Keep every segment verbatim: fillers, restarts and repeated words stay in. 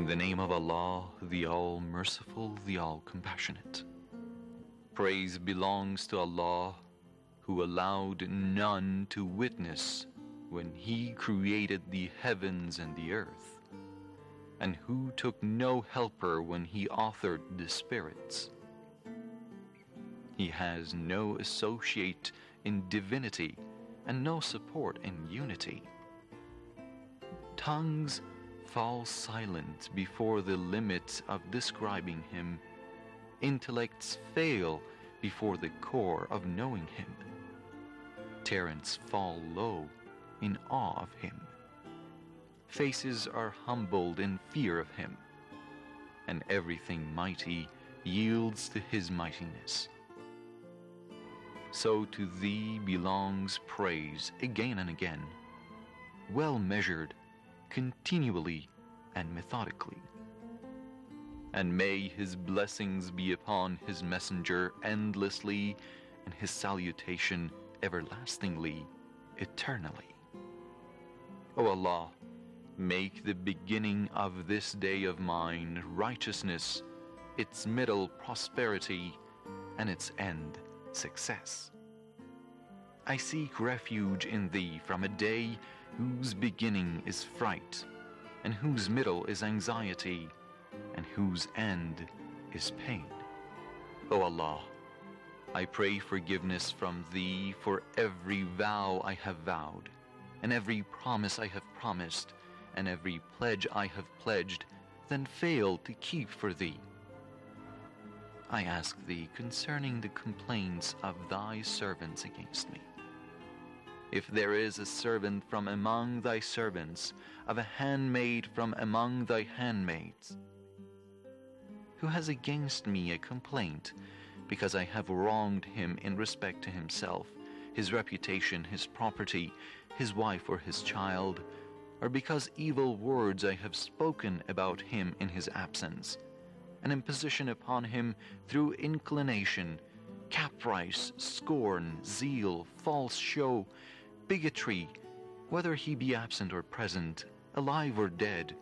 In the name of Allah, the All-Merciful, the All-Compassionate. Praise belongs to Allah, who allowed none to witness when He created the heavens and the earth, and who took no helper when He authored the spirits. He has no associate in divinity and no support in unity. Tongues fall silent before the limit of describing Him. Intellects fail before the core of knowing Him. Talents fall low in awe of Him. Faces are humbled in fear of Him, and everything mighty yields to His mightiness. So to Thee belongs praise again and again, well measured, continually and methodically. And may His blessings be upon His messenger endlessly, and His salutation everlastingly, eternally. O Allah, make the beginning of this day of mine righteousness, its middle prosperity, and its end success. I seek refuge in Thee from a day whose beginning is fright, and whose middle is anxiety, and whose end is pain. O Allah, I pray forgiveness from Thee for every vow I have vowed, and every promise I have promised, and every pledge I have pledged, then failed to keep for Thee. I ask Thee concerning the complaints of Thy servants against me. If there is a servant from among Thy servants, of a handmaid from among Thy handmaids, who has against me a complaint, because I have wronged him in respect to himself, his reputation, his property, his wife or his child, or because evil words I have spoken about him in his absence, an imposition upon him through inclination, caprice, scorn, zeal, false show, bigotry, whether he be absent or present, alive or dead,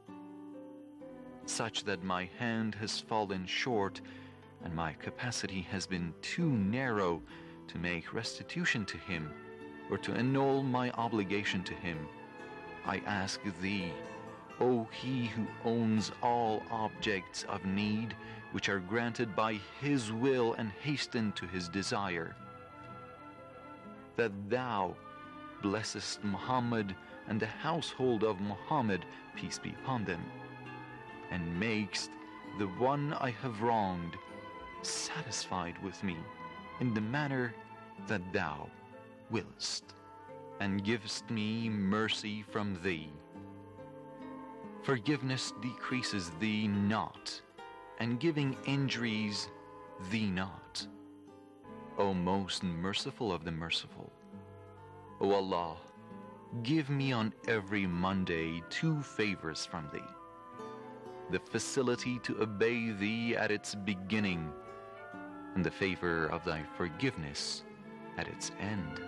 such that my hand has fallen short and my capacity has been too narrow to make restitution to him or to annul my obligation to him, I ask Thee, O He who owns all objects of need, which are granted by His will and hasten to His desire, that Thou blessest Muhammad and the household of Muhammad, peace be upon them, and makest the one I have wronged satisfied with me in the manner that Thou willest, and givest me mercy from Thee. Forgiveness decreases Thee not, and giving injuries Thee not. O most merciful of the merciful, O Allah, give me on every Monday two favors from Thee: the facility to obey Thee at its beginning, and the favor of Thy forgiveness at its end.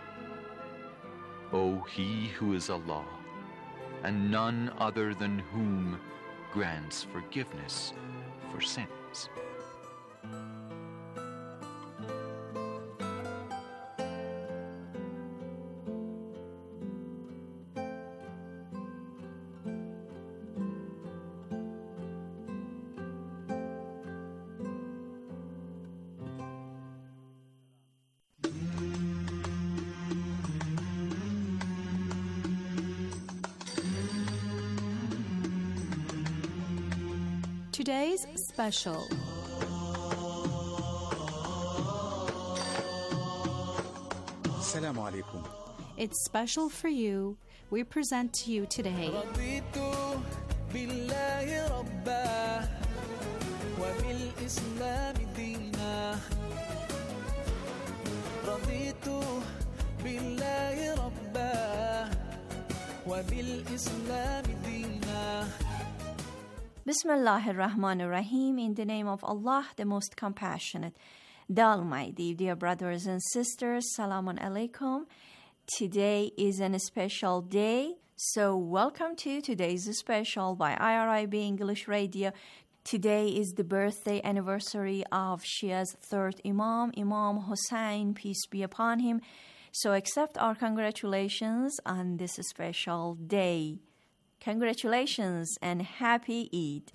O He who is Allah, and none other than whom grants forgiveness for sins. Today's special. Assalamu alaikum. It's special for you. We present to you today رضيت بالله ربا وبالإسلام دينا رضيت بالله ربا وبالإسلام دينا. Bismillah ar-Rahman ar-Rahim. In the name of Allah, the most compassionate, the Almighty. Dear brothers and sisters, Salamun Alaikum. Today is a special day, So welcome to today's special by I R I B English Radio. Today is the birthday anniversary of Shia's third Imam, Imam Hussein, peace be upon him. So accept our congratulations on this special day. Congratulations and happy Eid.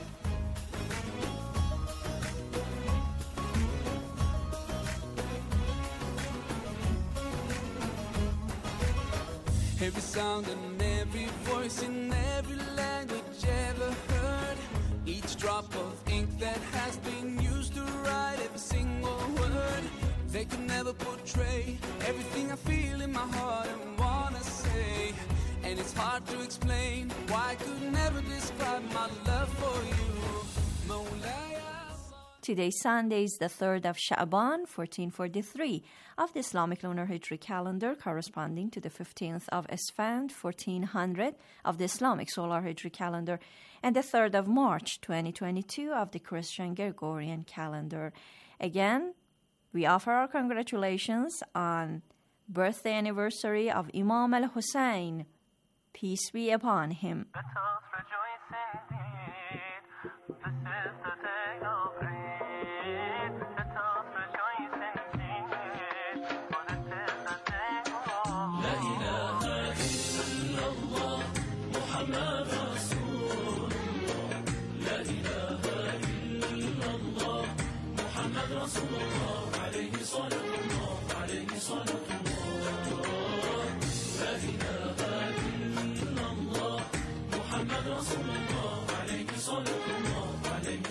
Every sound and every voice in every language ever heard. Each drop of ink that has been used to write every single word. They could never portray everything I feel in my heart and wanna say. And it's hard to explain why I could never describe my love for you. Mawlaya. Today, Sunday, is the third of Sha'ban, fourteen forty-three, of the Islamic lunar Hijri calendar, corresponding to the fifteenth of Esfand, fourteen hundred, of the Islamic solar Hijri calendar, and the third of March, twenty twenty-two, of the Christian Gregorian calendar. Again, we offer our congratulations on birthday anniversary of Imam al-Hussein, peace be upon him. Let us rejoice indeed. This is the day of Eid. Let us rejoice indeed. For this is the day of La ilaha illallah, Muhammad Rasulullah. La ilaha illallah, Muhammad Rasulullah. Alayhi salatullah, alayhi salatullah. La ilaha illallah, Muhammad Rasulullah. Alayhi salatullah, alayhi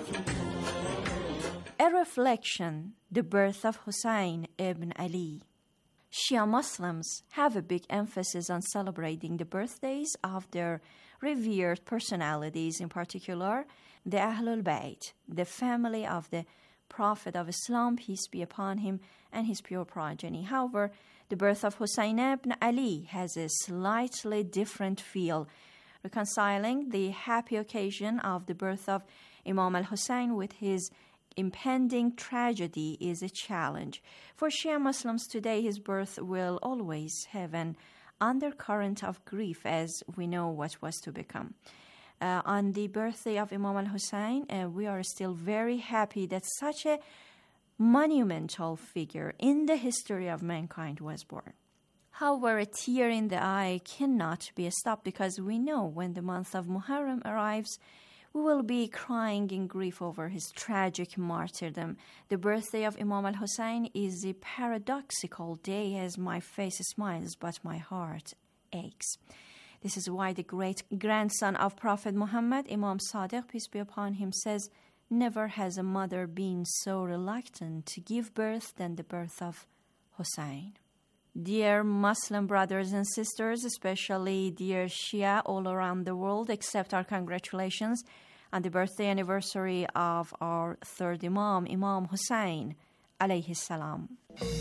salatullah. A reflection, the birth of Hussein ibn Ali. Shia Muslims have a big emphasis on celebrating the birthdays of their revered personalities, in particular the Ahlul Bayt, the family of the Prophet of Islam, peace be upon him, and his pure progeny. However, the birth of Hussein ibn Ali has a slightly different feel. Reconciling the happy occasion of the birth of Imam al-Hussein with his impending tragedy is a challenge. For Shia Muslims today, his birth will always have an undercurrent of grief, as we know what was to become. Uh, on the birthday of Imam al-Hussein, uh, we are still very happy that such a monumental figure in the history of mankind was born. However, a tear in the eye cannot be stopped, because we know when the month of Muharram arrives, we will be crying in grief over his tragic martyrdom. The birthday of Imam al-Hussein is a paradoxical day, as my face smiles but my heart aches. This is why the great grandson of Prophet Muhammad, Imam Sadiq, peace be upon him, says, "Never has a mother been so reluctant to give birth than the birth of Hussein." Dear Muslim brothers and sisters, especially dear Shia all around the world, accept our congratulations on the birthday anniversary of our third Imam, Imam Hussein, alayhi salam.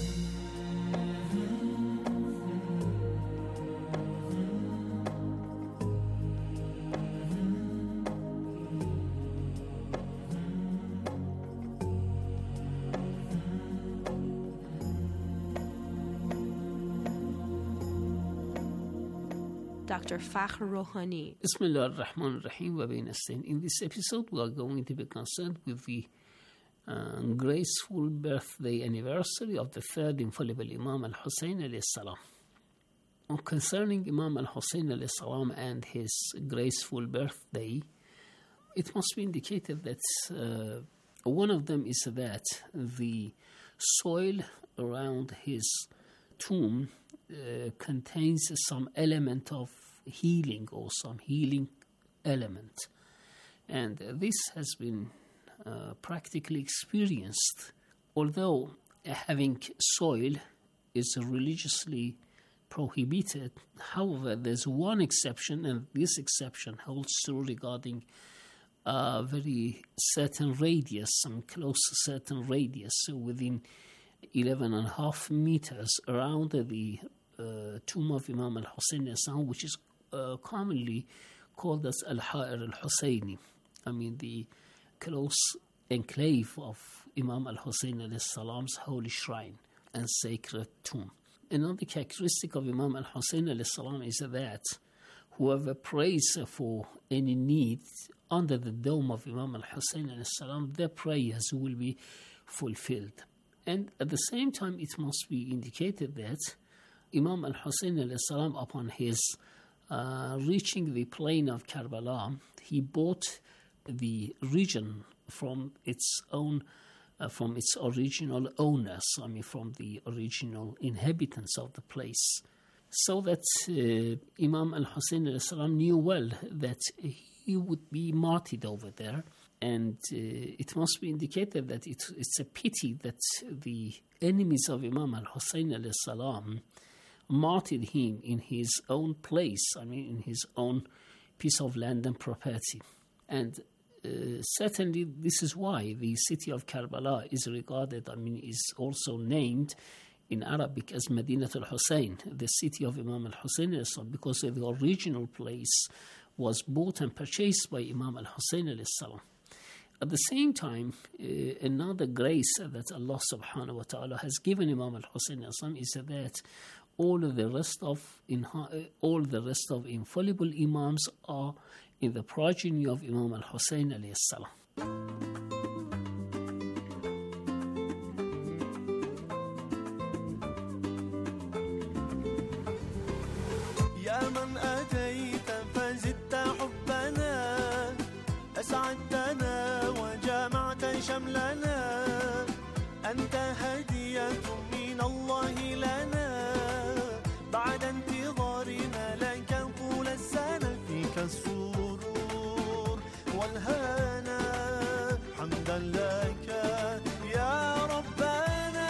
Doctor Fakhr Rohani. Bismillah ar-Rahman ar-Rahim wa bayn as-sain. In this episode, we are going to be concerned with the uh, graceful birthday anniversary of the third infallible Imam al-Hussein alayhi salam. Concerning Imam al-Hussein alayhi salam and his graceful birthday, it must be indicated that uh, one of them is that the soil around his tomb uh, contains some element of healing or some healing element. And this has been uh, practically experienced, although having soil is religiously prohibited. However, there's one exception, and this exception holds true regarding a very certain radius, some close to certain radius, so within eleven and a half meters around the uh, tomb of Imam al-Hussein, which is uh, commonly called as Al-Ha'ir al-Husseini. I mean, the close enclave of Imam al-Hussein alayhi salam's holy shrine and sacred tomb. another characteristic of Imam al-Hussein alayhi salam is that whoever prays for any need under the dome of Imam al-Hussein alayhi salam, their prayers will be fulfilled. And at the same time, it must be indicated that Imam al-Hussein alayhi salam, upon his uh, reaching the plain of Karbala, he bought the region from its own, uh, from its original owners, I mean from the original inhabitants of the place. So that uh, Imam al-Hussein alayhi salam knew well that he would be martyred over there. And uh, it must be indicated that it, it's a pity that the enemies of Imam al-Hussein alayhi salam martyred him in his own place, I mean in his own piece of land and property. And uh, certainly this is why the city of Karbala is regarded, I mean is also named in Arabic as Madinat al-Hussein, the city of Imam al-Hussein alayhi salam, because the original place was bought and purchased by Imam al-Hussein alayhi salam. At the same time, uh, another grace that Allah subhanahu wa ta'ala has given Imam al-Hussein alayhi salam is that all of the rest of in, uh, all the rest of infallible imams are in the progeny of Imam al-Hussein alayhi salam. يا من أتيت فزدت حبنا أسعدتنا وجمعت شملنا أنت هدية من الله لنا بعد انتظارنا لك طول السنة فيك السرور والهنا حمدا لك يا ربنا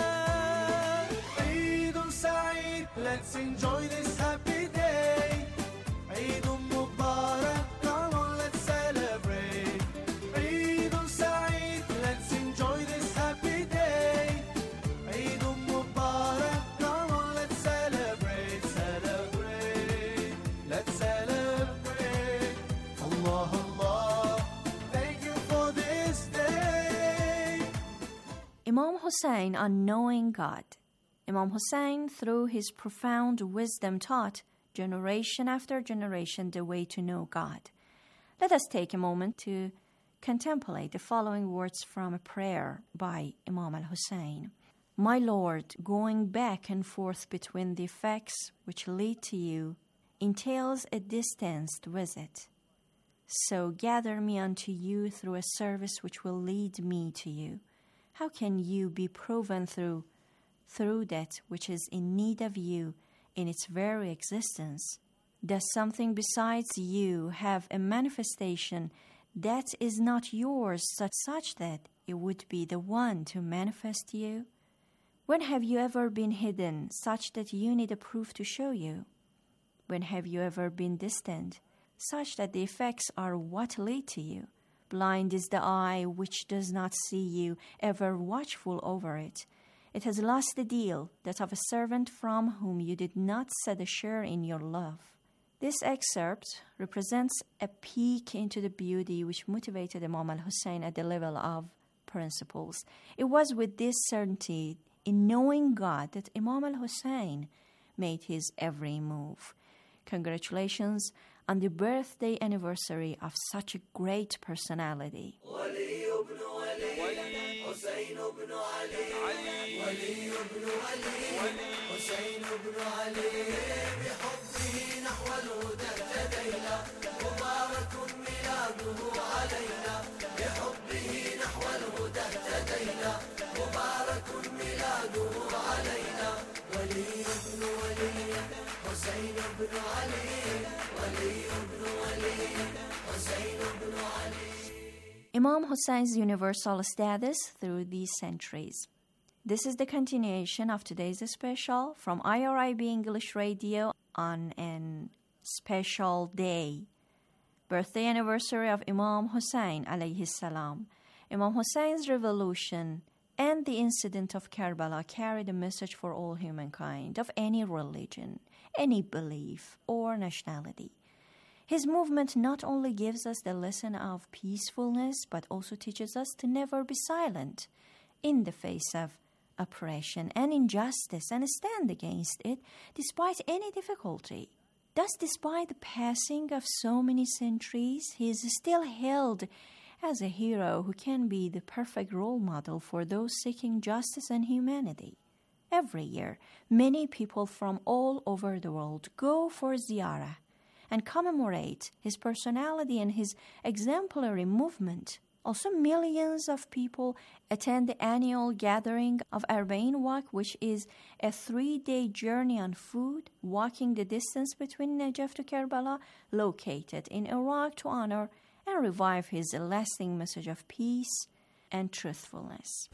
عيد سعيد. Let's enjoy this happy day. عيد مبارك, come on let's celebrate. عيد سعيد, let's enjoy this happy day. عيد مبارك, come on let's celebrate, celebrate, let's celebrate. Allah, Allah, thank you for this day. Imam Hussein on knowing God. Imam Hussein, through his profound wisdom, taught generation after generation the way to know God. Let us take a moment to contemplate the following words from a prayer by Imam al-Hussein. My Lord, going back and forth between the effects which lead to you entails a distanced visit. So gather me unto you through a service which will lead me to you. How can you be proven through through that which is in need of you in its very existence? Does something besides you have a manifestation that is not yours, such, such that it would be the one to manifest you? When have you ever been hidden, such that you need a proof to show you? When have you ever been distant, such that the effects are what lead to you? Blind is the eye which does not see you, ever watchful over it. It has lost the deal, that of a servant from whom you did not set a share in your love. This excerpt represents a peek into the beauty which motivated Imam al-Hussein at the level of principles. It was with this certainty in knowing God that Imam al-Hussein made his every move. Congratulations on the birthday anniversary of such a great personality. ولي بن علي حسين بن علي بحبه نحو الهدى اهتدينا مبارك ميلاده علينا بحبه نحو الهدى اهتدينا مبارك ميلاده علينا ولي بن ولي حسين بن علي ولي بن ولي حسين بن علي. Imam Hussein's universal status through these centuries. This is the continuation of today's special from I R I B English Radio on an special day, birthday anniversary of Imam Hussein alayhi salam. Imam Hussein's revolution and the incident of Karbala carried a message for all humankind of any religion, any belief or nationality. His movement not only gives us the lesson of peacefulness, but also teaches us to never be silent in the face of oppression and injustice and stand against it despite any difficulty. Thus, despite the passing of so many centuries, he is still held as a hero who can be the perfect role model for those seeking justice and humanity. Every year, many people from all over the world go for ziyarah and commemorate his personality and his exemplary movement. Also, millions of people attend the annual gathering of Arba'in Walk, which is a three-day journey on foot, walking the distance between Najaf to Karbala, located in Iraq, to honor and revive his lasting message of peace and truthfulness.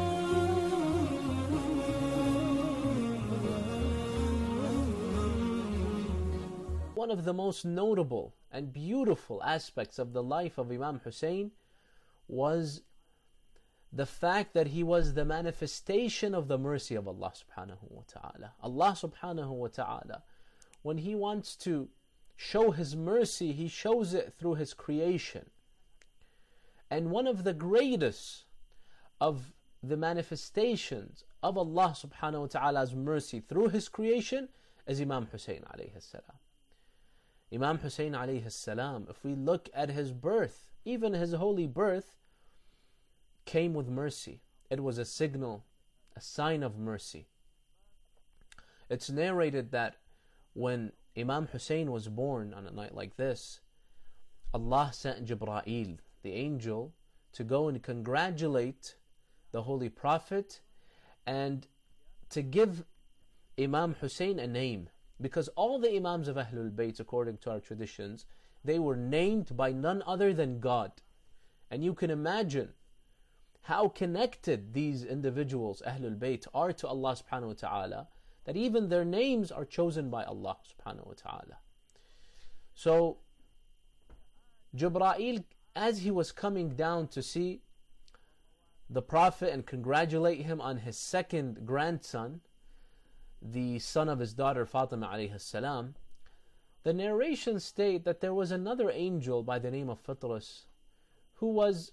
One of the most notable and beautiful aspects of the life of Imam Hussein was the fact that he was the manifestation of the mercy of Allah subhanahu wa ta'ala. Allah subhanahu wa ta'ala, when He wants to show His mercy, He shows it through His creation. And one of the greatest of the manifestations of Allah subhanahu wa ta'ala's mercy through His creation is Imam Hussein alayhi salam. Imam Hussein alayhi salam, if we look at his birth, even his holy birth came with mercy. It was a signal, a sign of mercy. It's narrated that when Imam Hussein was born on a night like this, Allah sent Jibra'il, the angel, to go and congratulate the Holy Prophet and to give Imam Hussein a name. Because all the Imams of Ahlul Bayt, according to our traditions, they were named by none other than God. And you can imagine how connected these individuals, Ahlul Bayt, are to Allah subhanahu wa ta'ala, that even their names are chosen by Allah subhanahu wa ta'ala. So, Jibra'il, as he was coming down to see the Prophet and congratulate him on his second grandson, the son of his daughter Fatima alayhi salam, the narrations state that there was another angel by the name of Fitras who was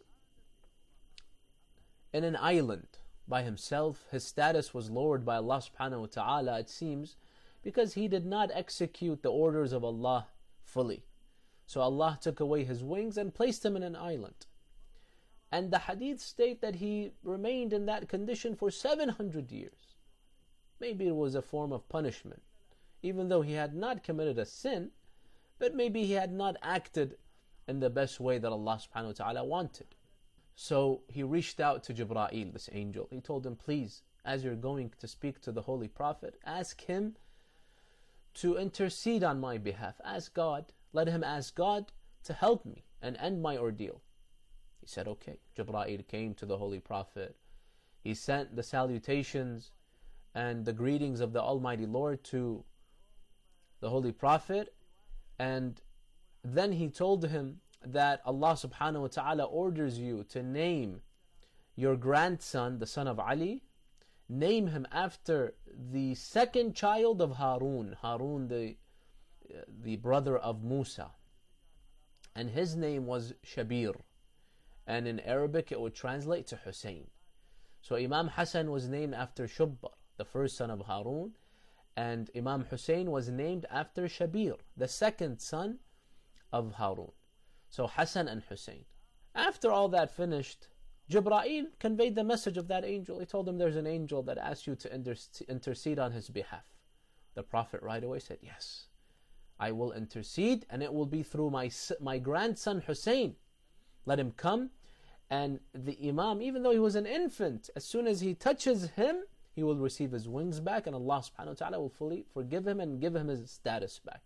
in an island by himself. His status was lowered by Allah subhanahu wa ta'ala, it seems, because he did not execute the orders of Allah fully. So Allah took away his wings and placed him in an island. And the hadith state that he remained in that condition for seven hundred years. Maybe it was a form of punishment, even though he had not committed a sin, but maybe he had not acted in the best way that Allah subhanahu wa ta'ala wanted. So he reached out to Jibra'il, this angel. He told him, please, as you're going to speak to the Holy Prophet, ask him to intercede on my behalf. Ask God, let him ask God to help me and end my ordeal. He said, okay. Jibra'il came to the Holy Prophet. He sent the salutations and the greetings of the Almighty Lord to the Holy Prophet, and then he told him that Allah subhanahu wa ta'ala orders you to name your grandson, the son of Ali, name him after the second child of Harun, Harun the, uh, the brother of Musa, and his name was Shabir, and in Arabic it would translate to Hussein. So Imam Hassan was named after Shubbar, the first son of Harun, and Imam Hussein was named after Shabir, the second son of Harun. So Hassan and Hussein. After all that finished, Jibra'il conveyed the message of that angel. He told him, there's an angel that asks you to intercede on his behalf. The Prophet right away said, yes, I will intercede, and it will be through my, my grandson Hussein. Let him come. And the Imam, even though he was an infant, as soon as he touches him, he will receive his wings back, and Allah subhanahu wa ta'ala will fully forgive him and give him his status back.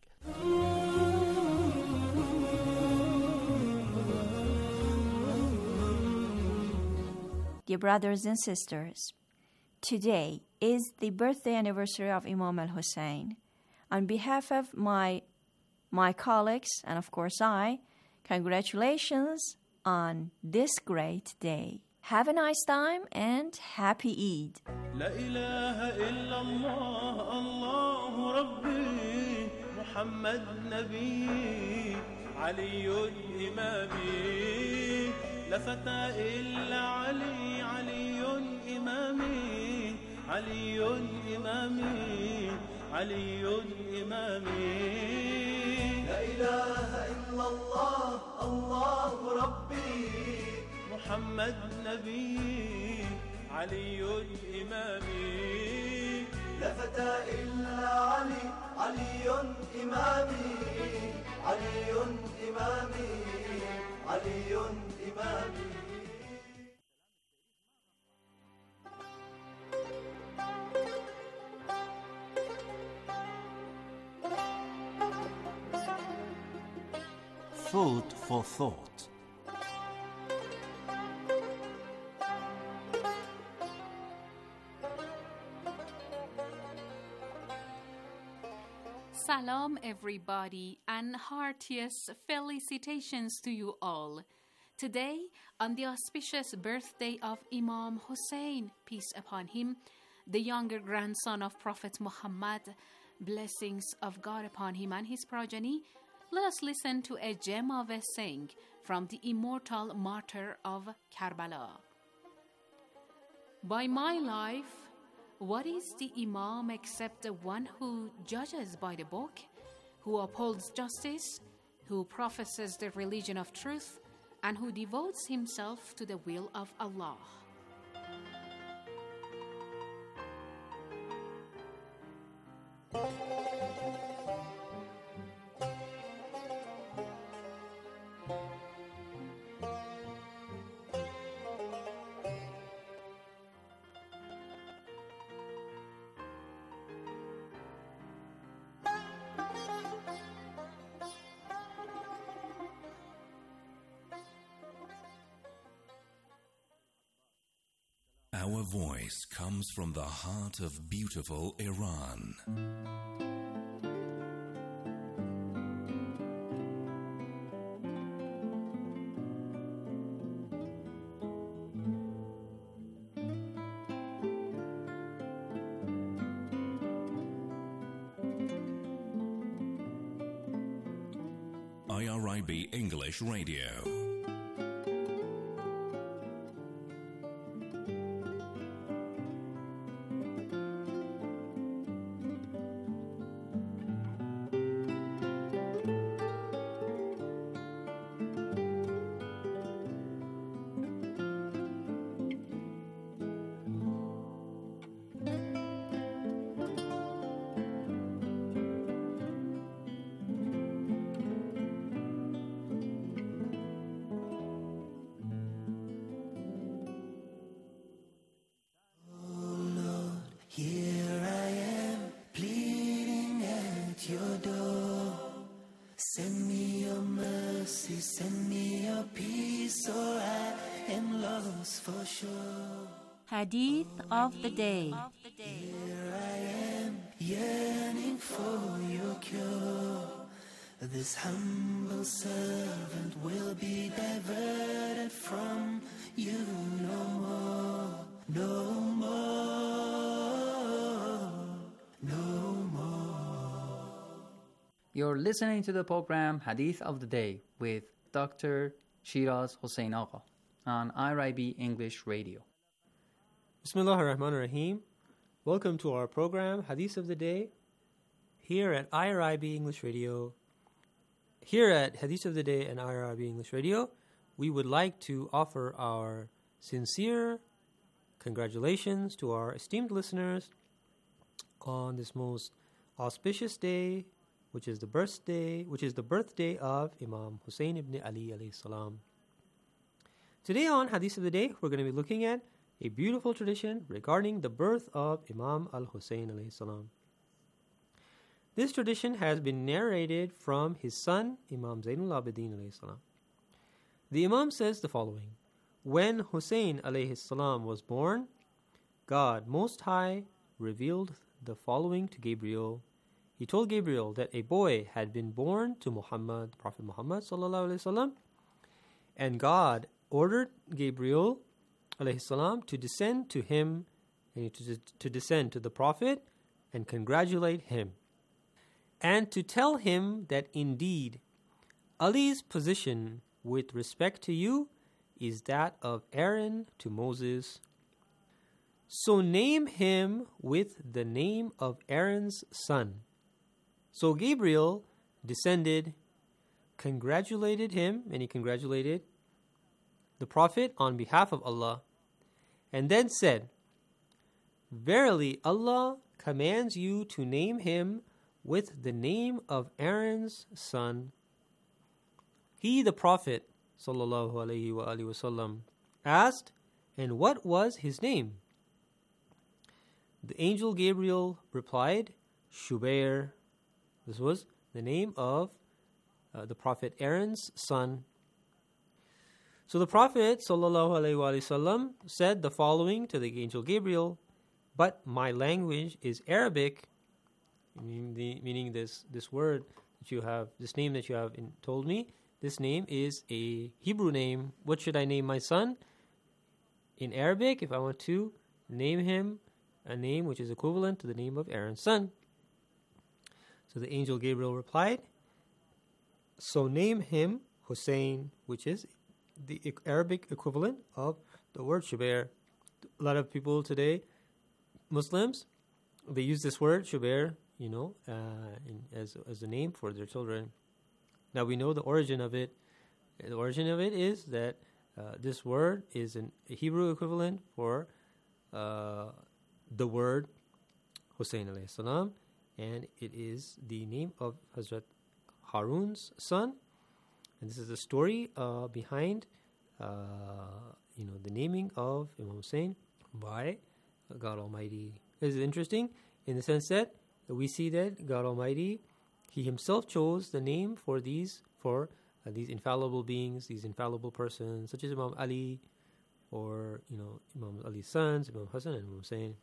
Dear brothers and sisters, today is the birthday anniversary of Imam al-Hussein. On behalf of my, my colleagues, and of course I, congratulations on this great day. Have a nice time and happy Eid. لا إله إلا الله الله ربي محمد نبي علي إمامي لا فتى إلا علي علي إمامي علي إمامي علي إمامي لا إله إلا الله الله ربي محمد نبي علي إمامي لا فتى إلا علي علي إمامي علي إمامي علي إمامي Food for thought. Salam, everybody, and heartiest felicitations to you all. Today, on the auspicious birthday of Imam Hussein, peace upon him, the younger grandson of Prophet Muhammad, blessings of God upon him and his progeny, let us listen to a gem of a saying from the immortal martyr of Karbala. By my life, what is the Imam except the one who judges by the book, who upholds justice, who professes the religion of truth, and who devotes himself to the will of Allah? Our voice comes from the heart of beautiful Iran. I R I B English Radio. Send me your mercy, send me your peace, or I am lost for sure. Hadith of the Day. Here I am, yearning for your cure. This humble servant will be diverted from you no more, no more, no more. You're listening to the program Hadith of the Day with Doctor Shiraz Hossein Agha on I R I B English Radio. Bismillah ar-Rahman ar-Rahim. Welcome to our program Hadith of the Day here at I R I B English Radio. Here at Hadith of the Day and I R I B English Radio, we would like to offer our sincere congratulations to our esteemed listeners on this most auspicious day, which is the birthday, which is the birthday of Imam Hussein ibn Ali alayhi salam. Today on Hadith of the Day, we're going to be looking at a beautiful tradition regarding the birth of Imam al-Hussein alayhi salam. This tradition has been narrated from his son, Imam Zainul Abidin alayhi salam. The Imam says the following: When Hussein alayhi salam was born, God Most High revealed the following to Gabriel. He told Gabriel that a boy had been born to Muhammad, Prophet Muhammad sallallahu alaihi wasallam, and God ordered Gabriel alayhi salam to descend to him, and to, to descend to the Prophet and congratulate him, and to tell him that indeed Ali's position with respect to you is that of Aaron to Moses. So name him with the name of Aaron's son. So Gabriel descended, congratulated him, and he congratulated the Prophet on behalf of Allah, and then said, Verily, Allah commands you to name him with the name of Aaron's son. He, the Prophet, sallallahu alaihi wasallam, asked, and what was his name? The angel Gabriel replied, Shubair. This was the name of uh, the Prophet Aaron's son. So the Prophet sallallahu alaihi wasallam said the following to the angel Gabriel, but my language is Arabic, meaning, the, meaning this, this word that you have, this name that you have in, told me, this name is a Hebrew name. What should I name my son? In Arabic, if I want to name him a name which is equivalent to the name of Aaron's son. So the angel Gabriel replied, so name him Hussein, which is the Arabic equivalent of the word Shubair. A lot of people today, Muslims, they use this word Shubair, you know, uh, in, as as a name for their children. Now we know the origin of it. The origin of it is that uh, this word is an, a Hebrew equivalent for uh, the word Hussein alayhi salam, and it is the name of Hazrat Harun's son. And this is the story uh, behind, uh, you know, the naming of Imam Hussein by God Almighty. This is interesting in the sense that we see that God Almighty, He Himself chose the name for these for uh, these infallible beings, these infallible persons, such as Imam Ali, or you know Imam Ali's sons, Imam Hassan and Imam Hussein.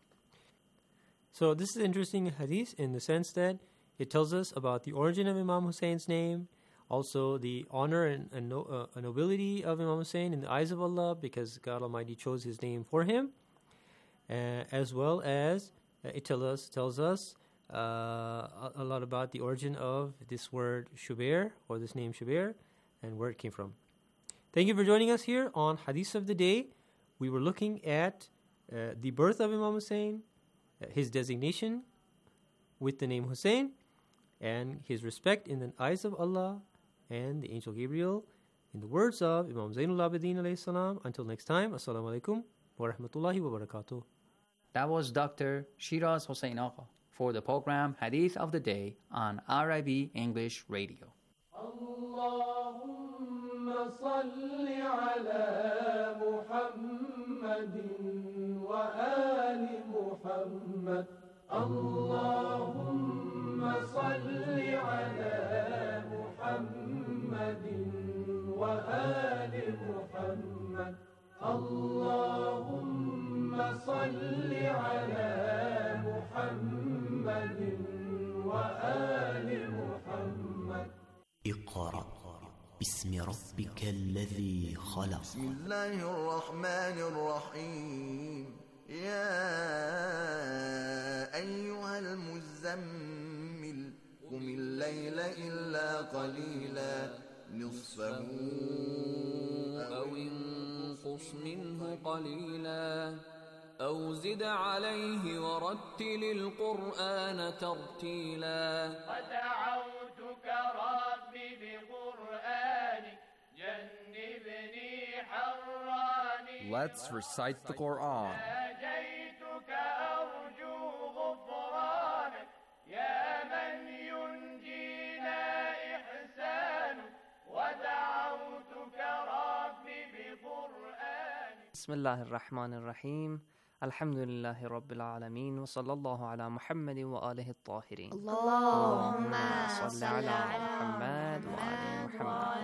So this is an interesting hadith in the sense that it tells us about the origin of Imam Hussein's name, also the honor and, and no, uh, nobility of Imam Hussein in the eyes of Allah, because God Almighty chose his name for him, uh, as well as uh, it tell us, tells us uh, a, a lot about the origin of this word Shubair, or this name Shubair, and where it came from. Thank you for joining us here on Hadith of the Day. We were looking at uh, the birth of Imam Hussein, uh, his designation with the name Hussein, and his respect in the eyes of Allah and the angel Gabriel, in the words of Imam Zainul Abidin alayhi salam. Until next time, Assalamu alaikum wa rahmatullahi wa barakatuh. That was Doctor Shiraz Hossein Agha for the program Hadith of the Day on R I B English Radio. Allahumma salli ala Muhammadin wa ali Muhammad. Allahumma salli ala Muhammadin wa ali Muhammad. Allahumma salli ala Muhammadin wa ali Muhammad. اقرأ باسم ربك الذي خلق. بسم الله الرحمن الرحيم. يا أيها المزمل قم الليل إلا قليلا نصفه أو انقص منه قليلا أو زد عليه ورتل القرآن ترتيلا ودعوتك ربي بقرآنك جنبني حراني. Let's recite the Quran. ناجيتك أرجو غفرانك يا من ينجينا إحسانك ودعوتك ربي بقرآنك. بسم الله الرحمن الرحيم. الحمد لله رب العالمين وصلى الله على محمد وآله الطاهرين. اللهم صل على محمد وآل محمد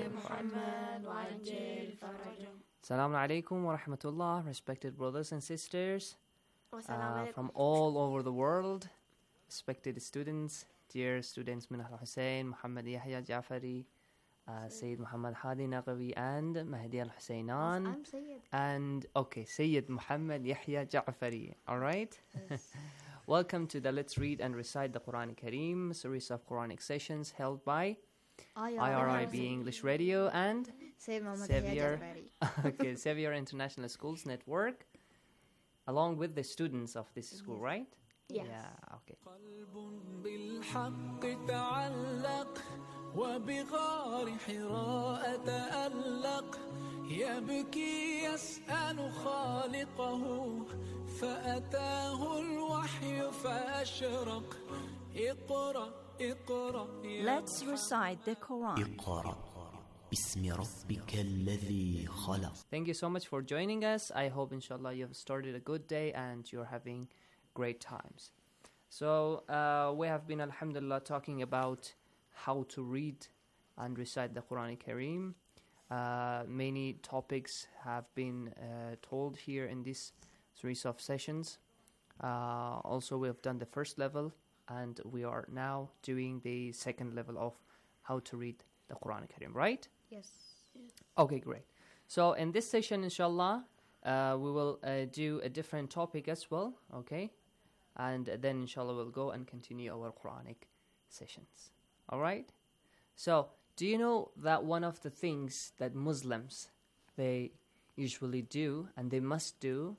وعجل فرجهم. Assalamu alaikum wa rahmatullah, respected brothers and sisters uh, from all over the world, respected students, dear students Minna al-Hussein, Muhammad Yahya Ja'fari, uh, Sayyid Muhammad Hadi Naqawi, and Mahdi al-Husaynan. I'm Sayyid. And, okay, Sayyid Muhammad Yahya Ja'fari, all right? Yes. Welcome to the Let's Read and Recite the Quran Kareem series of Quranic sessions held by I R I B English Radio and Sayyid Muhammad Xavier, Yahya Ja'fari. okay, Xavier International Schools Network. along with the students of this school, right? Yes. Yeah, okay. بالحق تعلق وبغار حراء تألق يبكي يسأل خالقه فأتاه الوحي فأشرق اقرأ اقرأ Let's recite the Quran. اقرأ باسم ربك الذي خلق. Thank you so much for joining us. I hope, inshallah, you have started a good day and you're having great times. So, uh, we have been, alhamdulillah, talking about how to read and recite the Quran Kareem. Uh, many topics have been uh, told here in this series of sessions. Uh, also, we have done the first level, and we are now doing the second level of how to read the Quran Kareem, right? Yes. Okay, great. So, in this session, inshallah, uh, we will uh, do a different topic as well, okay? And then, inshallah, we'll go and continue our Quranic sessions. All right? So, do you know that one of the things that Muslims, they usually do and they must do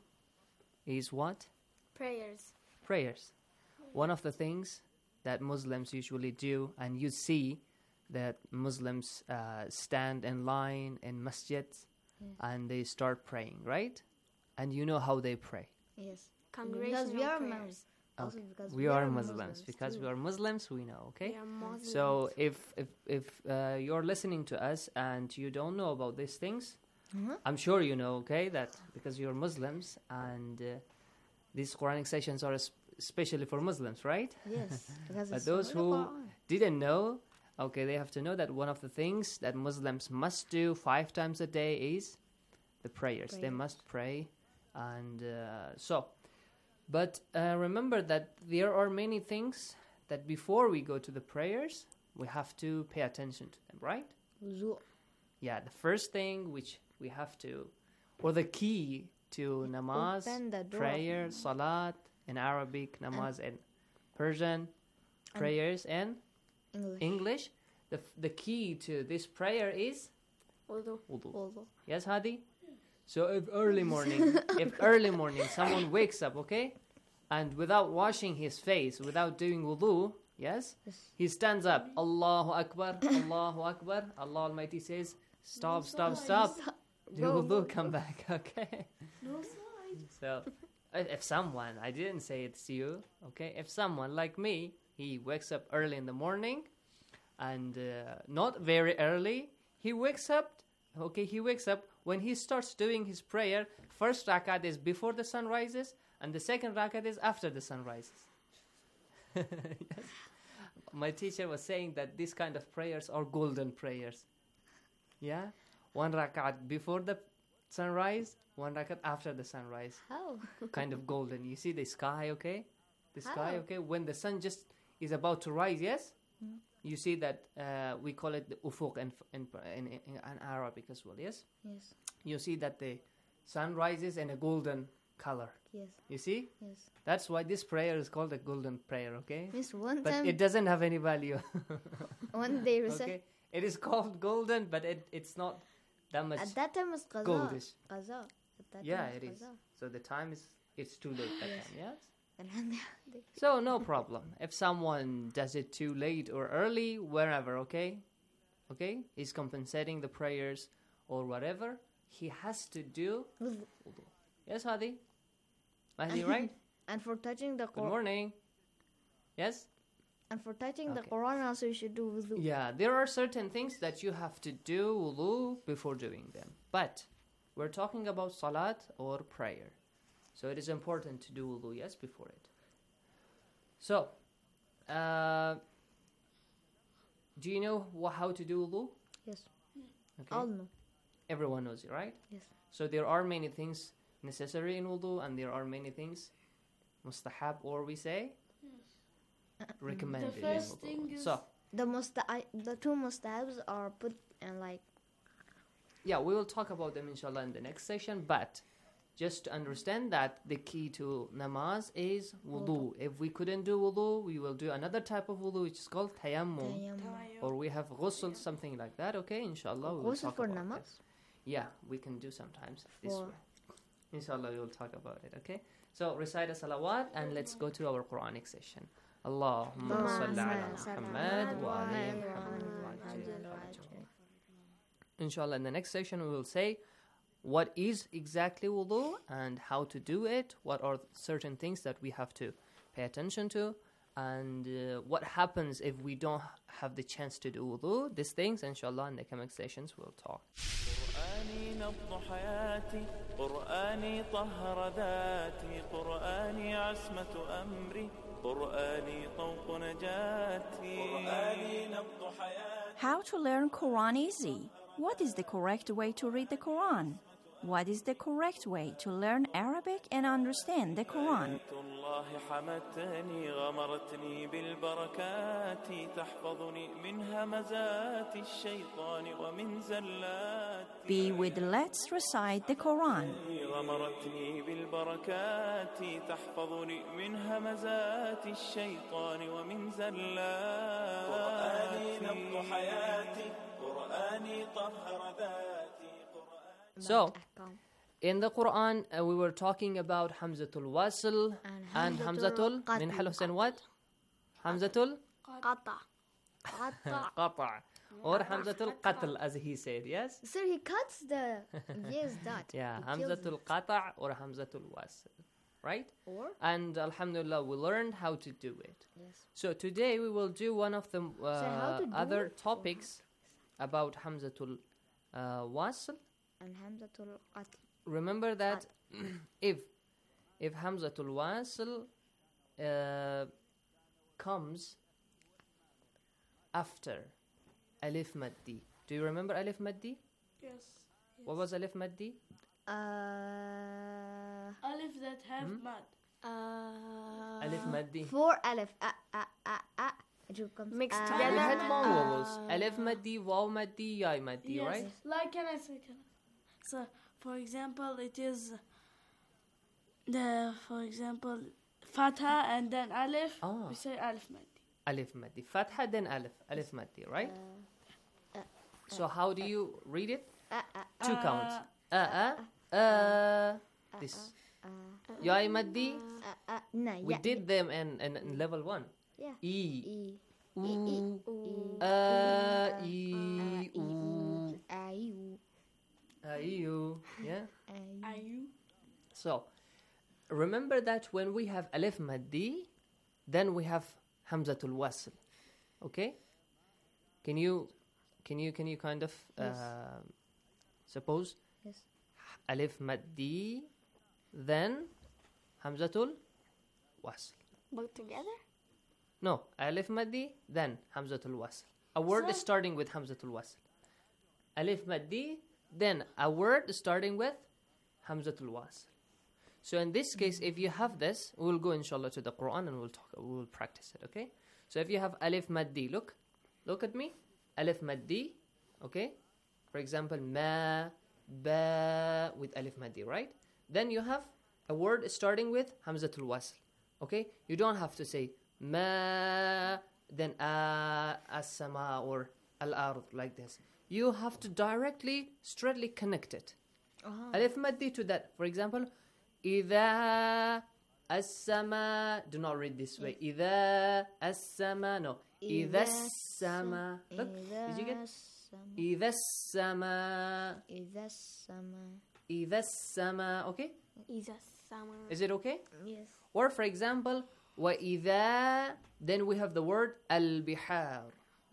is what? Prayers. Prayers. One of the things that Muslims usually do, and you see that Muslims uh, stand in line in masjids Yeah. and they start praying, right? And you know how they pray. Yes. Congregational Because we are prayers. Muslims. Also Okay. because we, are, Muslims. Because too. we are Muslims, we know, okay? We are Muslims. So if if if uh, you're listening to us and you don't know about these things, Mhm. I'm sure you know, okay, that because you're Muslims and uh, these Quranic sessions are es- especially for Muslims, right? Yes, because But it's those in the who Quran. didn't know, okay, they have to know that one of the things that Muslims must do five times a day is the prayers. They Prayers. must pray, and uh, so. But uh, remember that there are many things that before we go to the prayers, we have to pay attention to them, right? Wuzu. Yeah, the first thing which we have to, or the key to namaz, Open the door. prayer, salat, in Arabic, namaz in Persian, prayers in English. English. The, f- the key to this prayer is Wudu. wudu. Wuzu. Yes, Hadi? So if early morning, if early morning someone wakes up, okay, and without washing his face, without doing wudu, yes, he stands up, Allahu Akbar, Allahu Akbar, Allah Almighty says, stop, stop, stop, do Go, wudu, go, come back, okay? No slide. So, if if someone, I didn't say it's you, okay, if someone like me, he wakes up early in the morning, and uh, not very early, he wakes up, okay, he wakes up, when he starts doing his prayer, first rakat is before the sun rises, and the second rakat is after the sun rises. Yes. My teacher was saying that these kind of prayers are golden prayers. Yeah? One rakat before the sunrise, one rakat after the sunrise. How? Kind of golden. You see the sky, okay? The sky, How? okay? When the sun just is about to rise, yes? Mm. You see that uh, we call it the ufuq in, in, in, in, in Arabic as well, yes? Yes. You see that the sun rises in a golden color. Yes. You see? Yes. That's why this prayer is called a golden prayer, okay? Miss, one But time, it doesn't have any value. one day recite. Okay? It is called golden, but it, it's not that much. At that time was qaza. goldish. Qaza. At that Yeah, time it was is. qaza. So the time is, it's too late that Yes. time, yes? And then they, So no problem. If someone does it too late or early, wherever, okay? Okay? He's compensating the prayers or whatever. He has to do wuzu. wudu. Yes, Hadi? Mahdi, right? And for touching the Good Quran, morning. Yes? and for touching the Okay. Quran also you should do wuzu. Yeah, there are certain things that you have to do wudu before doing them. But we're talking about salat or prayer. So it is important to do wudu, yes, before it. So, uh, do you know wha- how to do wudu? Yes. Okay. All know. Everyone knows it, right? Yes. So there are many things necessary in wudu and there are many things mustahab, or we say recommended The first in wudu. thing is- So, The musta the two mustahabs are put in like yeah, we will talk about them inshallah in the next session, but just to understand that the key to namaz is wudu. If we couldn't do wudu, we will do another type of wudu which is called tayammum, tayammum. or we have ghusl, something like that, okay? Inshallah, we will Ghusl talk for about namaz? that. Yeah, we can do sometimes this For- way. Inshallah, we will talk about it, okay? So recite a salawat and let's go to our Quranic session. Allahumma salli ala Muhammad wa ali Muhammad. Inshallah, in the next session we will say what is exactly wudu and how to do it, what are certain things that we have to pay attention to, and uh, what happens if we don't have the chance to do wudu. These things, inshallah, in the coming sessions we'll talk. قرآني نبض حياتي قرآني طهر ذاتي قرآني عصمة أمري قرآني طوق نجاتي قرآني نبض حياتي. How to learn Quran easy? What is the correct way to read the Quran? What is the correct way to learn Arabic and understand the Quran? الله حمتني غمرتني بالبركات تحفظني من همزات الشيطان ومن زلات. Be with Let's Recite the Quran. غمرتني بالبركات تحفظني من همزات الشيطان ومن زلات. قرآني نبض حياتي قرآني طهر ذاتي. So, in the Quran, uh, we were talking about Hamzatul Wasl and Hamzatul Min Hussein what? Hamzatul Qata. Qata. Or Hamzatul Qatl, as he said, yes? Sir, he cuts the yes dot. Yeah, He kills Hamzatul it. Qata or Hamzatul Wasl. Right? Or? And Alhamdulillah, we learned how to do it. Yes. So today we will do one of the uh, So how to do other it? topics about Hamzatul uh, Wasl. And Hamzatul Qatl. Remember that if if Hamzatul Wasl uh, comes after Alif Maddi. Do you remember Alif Maddi? Yes. What was Alif Maddi? Uh, Alif that have Hmm? mad. uh, Alif Maddi. Four alif. Uh, uh, uh, uh. It comes Mixed uh, We together. had more vowels. Alif Maddi, Waw Maddi, Yai Maddi, Yes. right? Like can I say? Can I? So, for example, it is the for example Fatha and then Alif. Ah. We say Alif Maddi. Alif Maddi. Fatha then Alif. Alif Maddi, right? uh, So how do you read it? uh, uh, Two Uh, counts. Uh, uh, uh, this. uh, Yai Maddi. uh, uh, no, We yeah, did them in, in, in level one. Yeah. E. E. Ooh. Ooh. Uh, E. Ooh. Ayu. Ayu. Yeah. Ayu. So, remember that when we have Alif Maddi, then we have Hamzatul Wasl. Okay? Can you, can you, can you kind of Yes. uh, suppose Yes. Alif Maddi, then Hamzatul Wasl. Both together? No, Alif Maddi, then Hamzatul Wasl. A word is So- starting with Hamzatul Wasl. Alif Maddi, then a word starting with Hamzatul Wasl. So in this case, if you have this, we'll go inshallah to the Quran and we'll talk, we'll practice it, okay? So if you have Alif Maddi, look, look at me. Alif Maddi, okay? For example, Ma, Ba, with Alif Maddi, right? Then you have a word starting with Hamzatul Wasl, okay? You don't have to say Ma, then A, As-Sama, or Al-Ard, like this. You have to directly, straightly connect it. Uh-huh. Alif Maddi to that. For example, إذا السما. Do not read this way. إذا السما. No. إذا السما. Look. Did you get? إذا السما. إذا السما. إذا السما. Okay? Is a summer. Is it okay? Yes. Or for example, وإذا. Then we have the word البحار.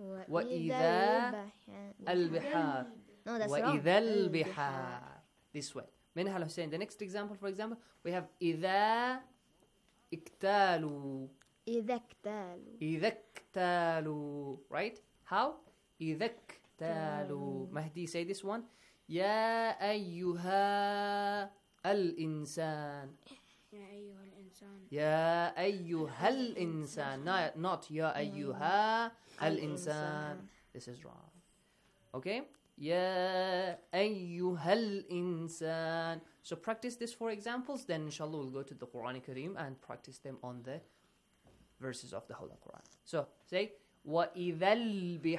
وإذا البحار. No, that's wrong. وإذا البحار. This way. منها الحسين. The next example, for example, we have إذا اكتالوا. إذا اكتالوا. إذا اكتالوا. Right? How? إذا اكتالوا. Mahdi, say this one. يا أيها الإنسان. يا أيها الإنسان. يا أيها الإنسان. Not, not يا أيها الإنسان. This is wrong. Okay? يا أيها الإنسان. So practice this for examples, then inshallah we'll go to the Quran Kareem and practice them on the verses of the Holy Quran. So say وَإِذَا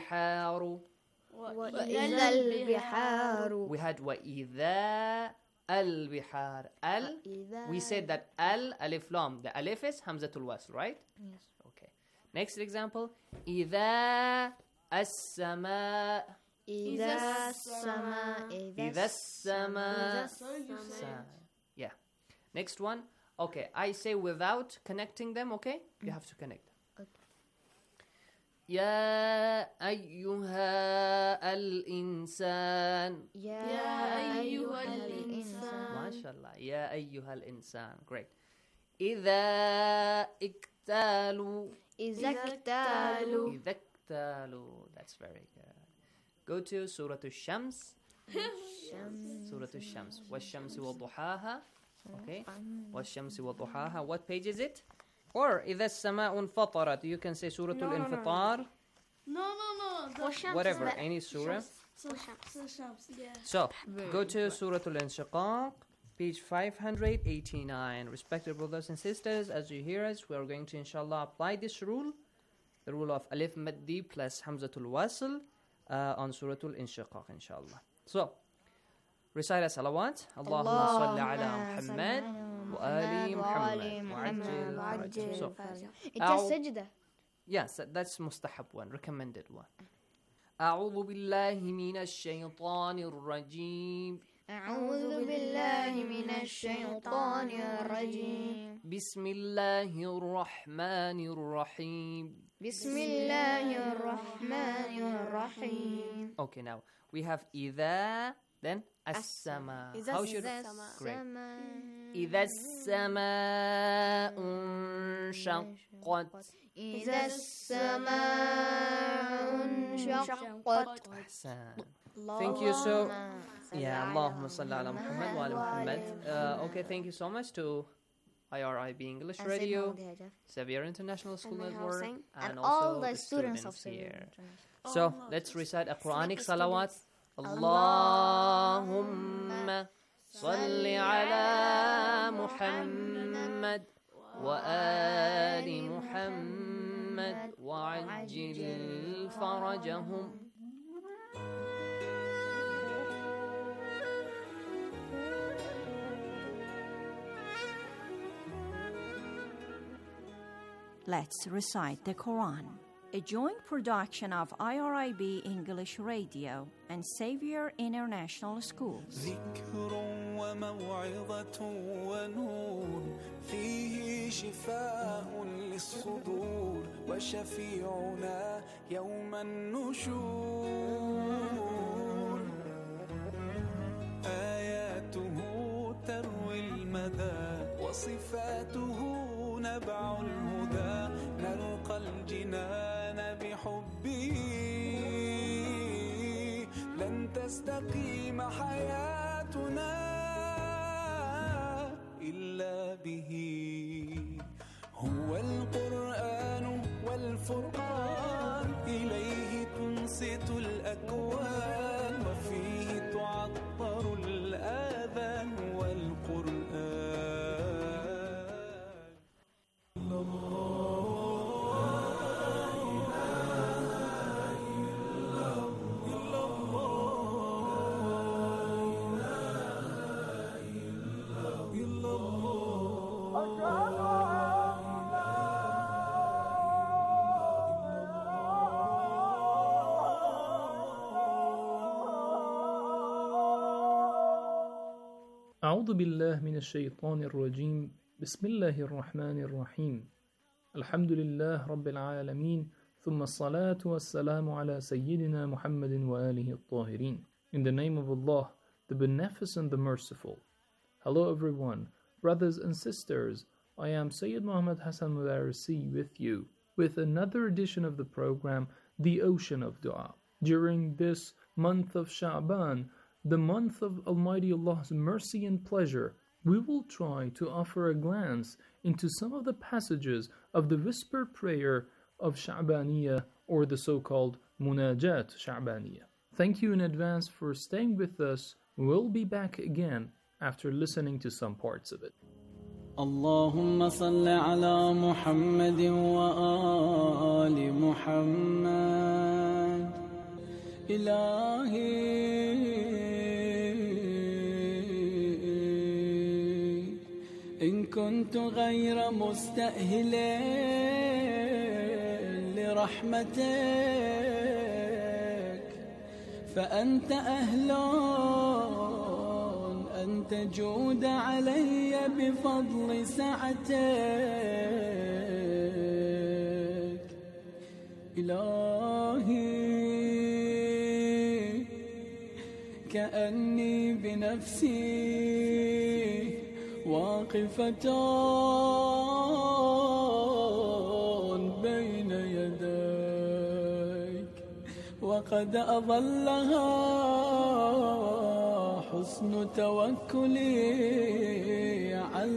الْبِحَارُ. وإذا البحار. We had وَإِذَا Al-bihar. Al, we said that al, alif lam. The alif is hamzatul wasl, right? Yes. Okay. Next example. إذا السماء. إذا السماء. إذا السماء. Yeah. Next one. Okay, I say without connecting them, okay? You have to connect them. Okay. يا أيها الإنسان. يا أيها الإنسان. ما شاء الله. يا أيها الإنسان. Great. إذا اكتالوا. إذا اكتالوا. إذا اكتالوا. That's very good. Go to Surah Al-Shams. Surah Al-Shams. وَالشَّمْسِ وَضُحَاهَا. Okay. وَالشَّمْسِ وَضُحَاهَا. What page is it? Or إذا السماء انفطرت. You can say Surah No, no, no, Al-Infitar. No, no, no. The Whatever, any surah. So, yeah. So, go to Surah Al-Inshiqaq, page five hundred eighty-nine. Respected brothers and sisters, as you hear us, we are going to inshallah apply this rule, the rule of Alif Maddi plus Hamzatul Wasl uh, on Surah Al-Inshiqaq, inshallah. So, recite a salawat. Allahumma salli ala Muhammad wa ali Muhammad wa ajil. So, It's just sajda. yes, that's mustahab one, recommended one. أعوذ بالله من الشيطان الرجيم. أعوذ بالله من الشيطان الرجيم. بسم الله الرحمن الرحيم. بسم الله الرحمن الرحيم. Okay, now we have إذا, then السماء. How should Great. إذا السماء انشقت. إذا السماء انشقت. أحسن. Thank you so yeah اللهم صل على محمد وعلى محمد. Uh, okay, thank you so much to I R I B English Radio, Xavier International School Network, and also the students of here. So let's recite a Quranic salawat. Allahumma salli ala Muhammad wa ali Muhammad wa ajil farajahum. Let's recite the Quran, a joint production of I R I B English Radio and Xavier International School. ذكر وموعظة ونور فيه شفاء للصدور وشفيعنا يوم النشور آياته تروي المدى وصفاته نبع الهدى نلقى الجنان بحبه لن تستقيم حياتنا إلا به هو القرآن والفرقان إليه تنصت الأكوان وفيه تعطر الآذان والقرآن أعوذ بالله من الشيطان الرجيم. بسم الله الرحمن الرحيم. الحمد لله رب العالمين. ثم الصلاة والسلام على سيدنا محمد وآله الطاهرين. In the name of Allah, the Beneficent, the Merciful. Hello everyone, brothers and sisters. I am Sayyid Muhammad Hassan Mudarisi with you with another edition of the program, The Ocean of Dua. During this month of Sha'ban, the month of Almighty Allah's mercy and pleasure, we will try to offer a glance into some of the passages of the whisper prayer of Sha'baniyah, or the so-called Munajat Sha'baniyah. Thank you in advance for staying with us. We'll be back again after listening to some parts of it. اللهم صل على محمد وآل محمد إلهي كنت غير مستأهل لرحمتك فأنت أهل أن تجود علي بفضل سعتك إلهي كأني بنفسي واقفة بين يديك وقد أظلها حسن توكلي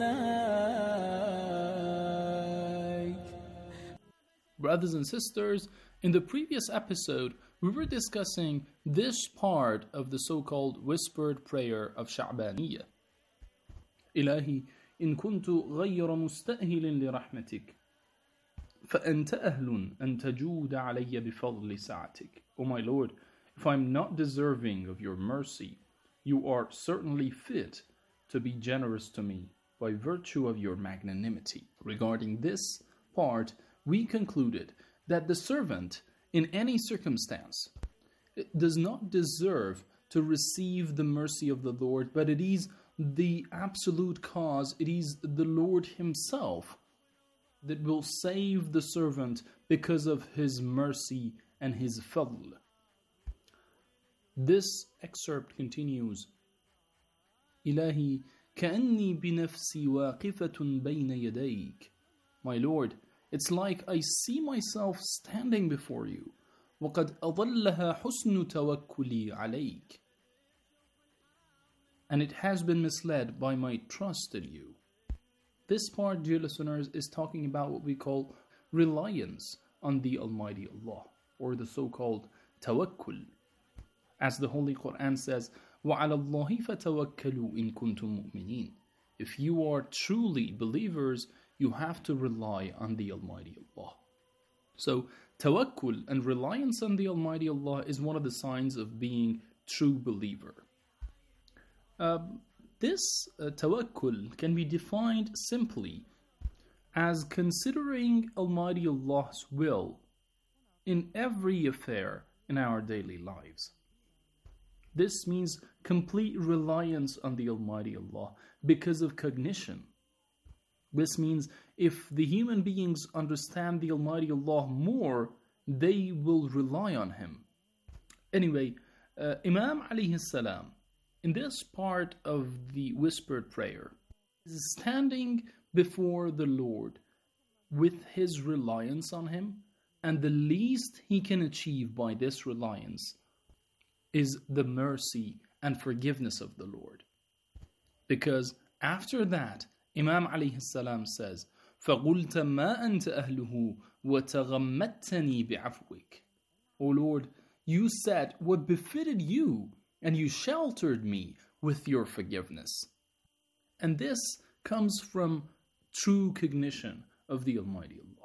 عليك. Brothers and sisters, in the previous episode, we were discussing this part of the so-called whispered prayer of Sha'baniyah. إلهي إن كنت غير مستأهل لرحمتك فأنت أهل أن تجود علي بفضل سعتك. O my Lord, if I'm not deserving of your mercy, you are certainly fit to be generous to me by virtue of your magnanimity. Regarding this part, we concluded that the servant, in any circumstance, does not deserve to receive the mercy of the Lord, but it is the absolute cause, it is the Lord Himself that will save the servant because of His mercy and His fadl. This excerpt continues, إلهي كأني بنفسي واقفة بين يديك. My Lord, it's like I see myself standing before you. وقد أظلها حسن توكلي عليك. And it has been misled by my trust in you. This part, dear listeners, is talking about what we call reliance on the Almighty Allah, or the so-called tawakkul. As the Holy Quran says, وَعَلَى اللَّهِ فَتَوَكَّلُوا إِن كُنتُم مُؤْمِنِينَ. If you are truly believers, you have to rely on the Almighty Allah. So, tawakkul and reliance on the Almighty Allah is one of the signs of being true believer. Uh, this uh, tawakkul can be defined simply as considering Almighty Allah's will in every affair in our daily lives. This means complete reliance on the Almighty Allah because of cognition. This means if the human beings understand the Almighty Allah more, they will rely on Him. Anyway, uh, Imam alayhi salam, in this part of the whispered prayer, is standing before the Lord with his reliance on Him, and the least he can achieve by this reliance is the mercy and forgiveness of the Lord. Because after that, Imam alayhi salam says, فَقُلْتَ مَا أَنْتَ أَهْلُهُ وَتَغَمَّتَّنِي بِعَفْوِكَ. O Lord, you said what befitted you, and you sheltered me with your forgiveness. And this comes from true cognition of the Almighty Allah.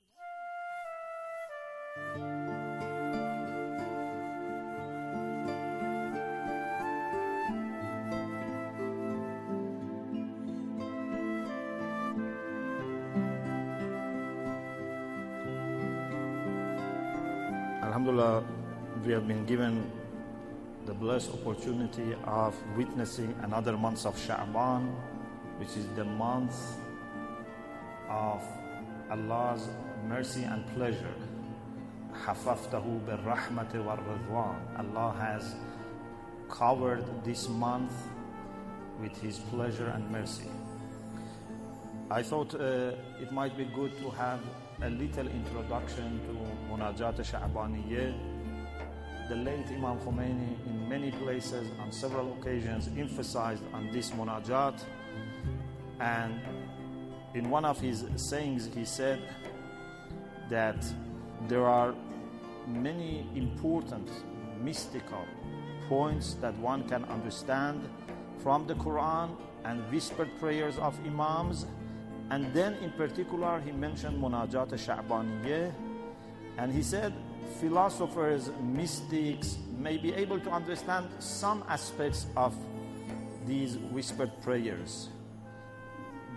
Alhamdulillah, we have been given the blessed opportunity of witnessing another month of Sha'ban, which is the month of Allah's mercy and pleasure. حَفَفْتَهُ بِالرَّحْمَةِ وَالرِّضْوَانِ. Allah has covered this month with His pleasure and mercy. I thought uh, it might be good to have a little introduction to Munajat Sha'baniyah. The late Imam Khomeini in many places on several occasions emphasized on this munajat, and in one of his sayings he said that there are many important mystical points that one can understand from the Quran and whispered prayers of Imams. And then in particular he mentioned Munajat Sha'baniyah, and he said philosophers, mystics may be able to understand some aspects of these whispered prayers.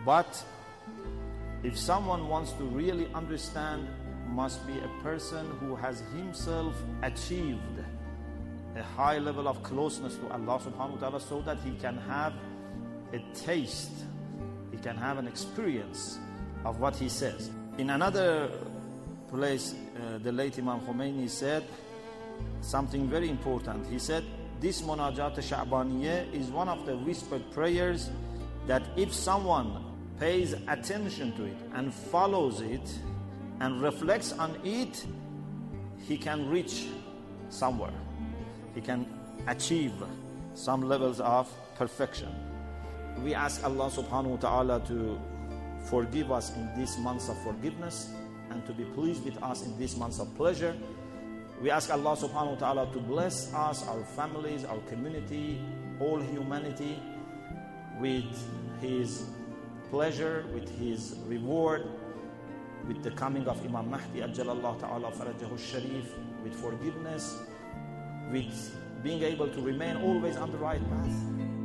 But if someone wants to really understand, must be a person who has himself achieved a high level of closeness to Allah subhanahu wa ta'ala, so that he can have a taste, he can have an experience of what he says. In another place, uh, the late Imam Khomeini said something very important. He said, this Munajat Sha'baniyah is one of the whispered prayers that if someone pays attention to it and follows it and reflects on it, he can reach somewhere. He can achieve some levels of perfection. We ask Allah subhanahu wa ta'ala to forgive us in these months of forgiveness and to be pleased with us in these months of pleasure. We ask Allah subhanahu wa ta'ala to bless us, our families, our community, all humanity with His pleasure, with His reward, with the coming of Imam Mahdi Ajjalallahu ta'ala farajahu sharif, with forgiveness, with being able to remain always on the right path.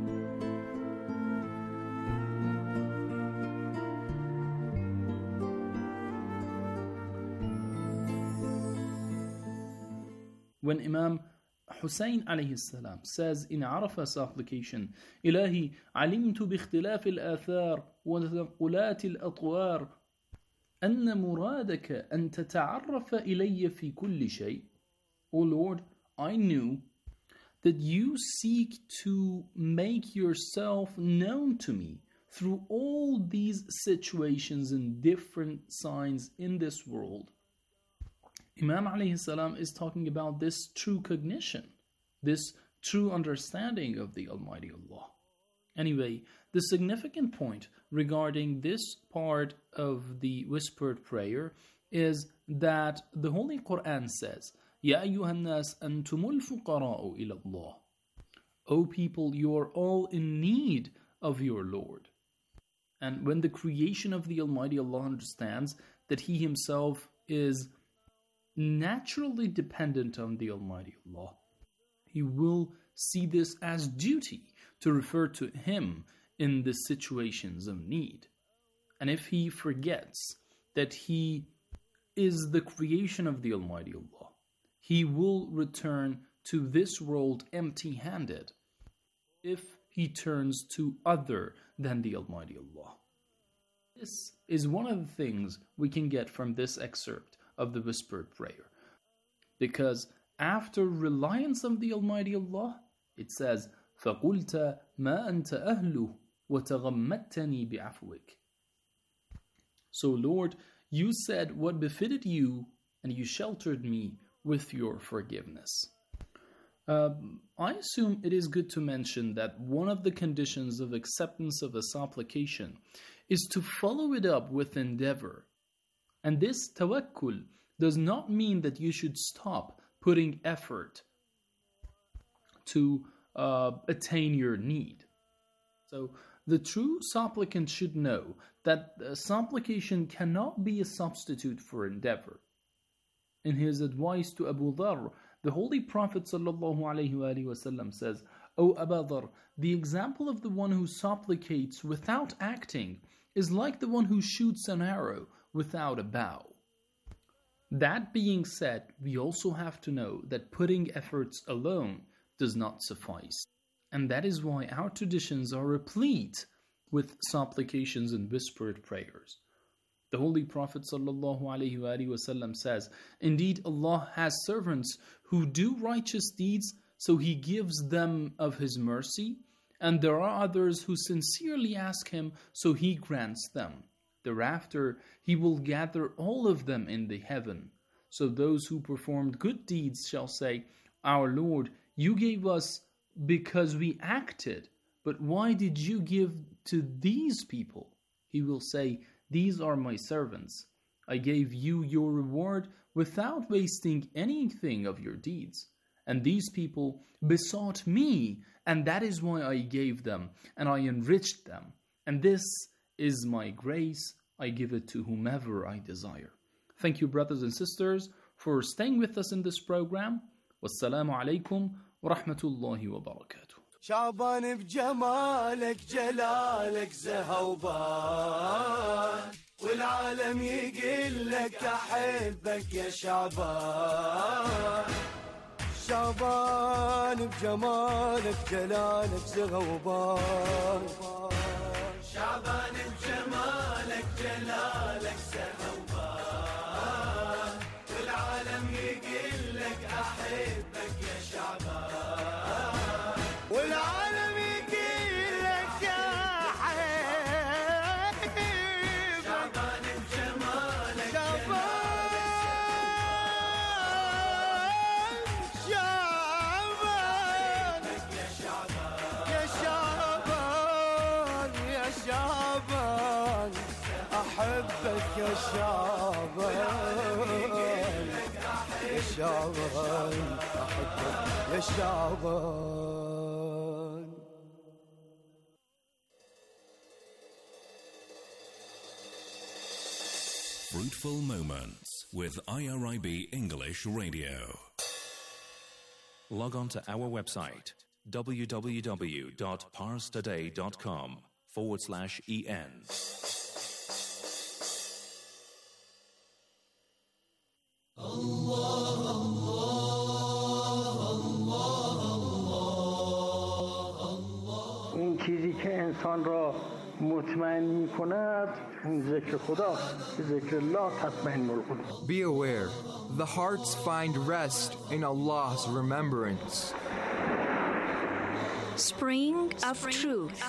When Imam Hussein alayhi salam says in Arafah supplication, Ilahi alimtu bi ikhtilaf al-athar wa tanqulat al-atwar anna muradaka an tata'arrafa ilayya fi kulli shay. O Lord, I knew that you seek to make yourself known to me through all these situations and different signs in this world. Imam alayhi salam is talking about this true cognition, this true understanding of the Almighty Allah. Anyway, the significant point regarding this part of the whispered prayer is that the Holy Quran says, Ya ayyuhan nas antumul fuqara'u ila Allah. O people, you are all in need of your Lord. And when the creation of the Almighty Allah understands that He Himself is naturally dependent on the Almighty Allah, he will see this as duty to refer to Him in the situations of need. And if he forgets that he is the creation of the Almighty Allah, he will return to this world empty-handed if he turns to other than the Almighty Allah. This is one of the things we can get from this excerpt of the whispered prayer. Because after reliance on the Almighty Allah, it says, فَقُلْتَ مَا أَنْتَ أَهْلُهُ وَتَغَمَّتَّنِي بِعَفْوِكَ. So Lord, you said what befitted you, and you sheltered me with your forgiveness. Uh, I assume it is good to mention that one of the conditions of acceptance of a supplication is to follow it up with endeavor. And this tawakkul does not mean that you should stop putting effort to uh, attain your need. So the true supplicant should know that uh, supplication cannot be a substitute for endeavor. In his advice to Abu Dharr, the Holy Prophet ﷺ says, O Abu Dharr, the example of the one who supplicates without acting is like the one who shoots an arrow without a bow. That being said, we also have to know that putting efforts alone does not suffice. And that is why our traditions are replete with supplications and whispered prayers. The Holy Prophet ﷺ says, Indeed, Allah has servants who do righteous deeds, so He gives them of His mercy, and there are others who sincerely ask Him, so He grants them. Thereafter, He will gather all of them in the heaven. So those who performed good deeds shall say, Our Lord, you gave us because we acted, but why did you give to these people? He will say, These are my servants. I gave you your reward without wasting anything of your deeds. And these people besought me, and that is why I gave them, and I enriched them. And this is my grace. I give it to whomever I desire. Thank you, brothers and sisters, for staying with us in this program. Wassalamu alaikum wa rahmatullahi wa barakatuh. شعبان بجمالك جلالك زهوبان والعالم يقول لك أحبك يا شعبان شعبان بجمالك جلالك زهوبان شعبان بجمالك جلالك زهوبان والعالم يقول لك أحبك يا شعبان والعالم يقول لك أحبك شعبان بجمالك شعبان يا شعبان يا شعبان يا شعبان أحبك يا شعبان يا شعبان أحبك يا شعبان. Fruitful Moments with I R I B English Radio. Log on to our website www.parstoday.com forward slash en. این چیزی که انسان را مطمئن می کند اون ذکر خداست. ذکر الله تطمئن القلوب. Be aware, the hearts find rest in Allah's remembrance. Spring of Truth.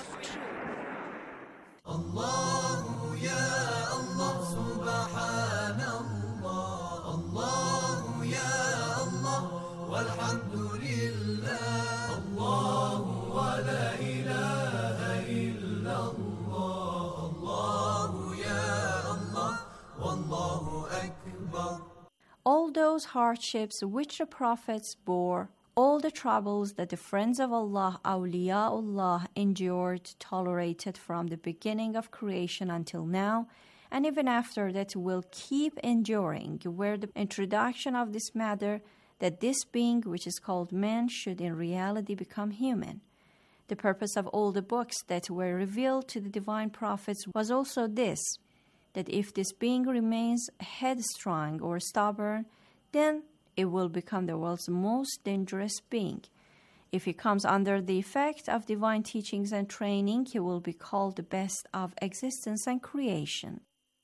الله يا الله سبحان الله الله يا الله والحمد لله الله ولا إله إلا الله الله يا الله والله أكبر. All those hardships which the prophets bore, all the troubles that the friends of Allah, awliyaullah, endured, tolerated from the beginning of creation until now, and even after that will keep enduring, were the introduction of this matter that this being, which is called man, should in reality become human. The purpose of all the books that were revealed to the divine prophets was also this, that if this being remains headstrong or stubborn, then it will become the world's most dangerous being. If he comes under the effect of divine teachings and training, he will be called the best of existence and creation.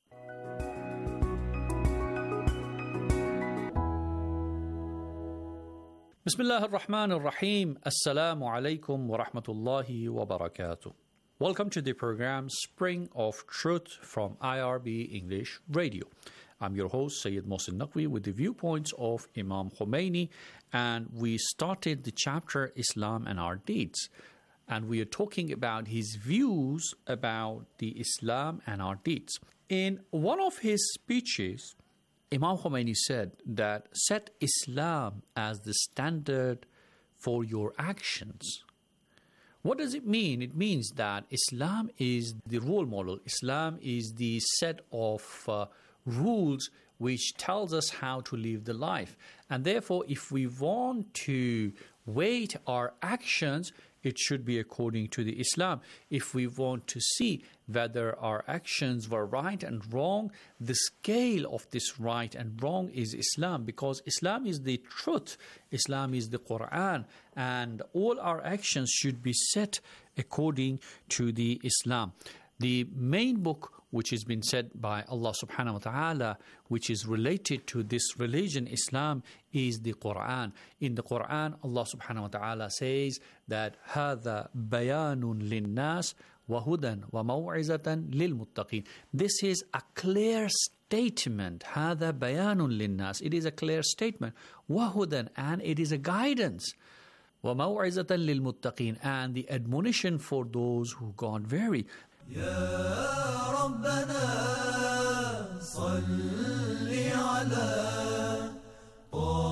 Bismillah ar-Rahman ar-Rahim. Assalamu alaikum wa rahmatullahi wa barakatuh. Welcome to the program Spring of Truth from I R B English Radio. I'm your host, Sayyid Mohsin Naqvi, with the viewpoints of Imam Khomeini, and we started the chapter Islam and Our Deeds. And we are talking about his views about the Islam and our deeds. In one of his speeches, Imam Khomeini said that set Islam as the standard for your actions. What does it mean? It means that Islam is the role model. Islam is the set of uh, rules which tells us how to live the life. And therefore, if we want to weight our actions, it should be according to the Islam. If we want to see whether our actions were right and wrong, the scale of this right and wrong is Islam, because Islam is the truth. Islam is the Quran, and all our actions should be set according to the Islam. The main book which has been said by Allah subhanahu wa ta'ala, which is related to this religion, Islam, is the Quran. In the Quran, Allah subhanahu wa ta'ala says that هَذَا بَيَانٌ لِلنَّاسِ وَهُدًى وَمَوْعِزَةً لِلْمُتَّقِينَ. This is a clear statement. هَذَا بَيَانٌ لِلنَّاسِ. It is a clear statement. وَهُدًى, and it is a guidance. وَمَوْعِزَةً لِلْمُتَّقِينَ, and the admonition for those who God vary. يا ربنا صل على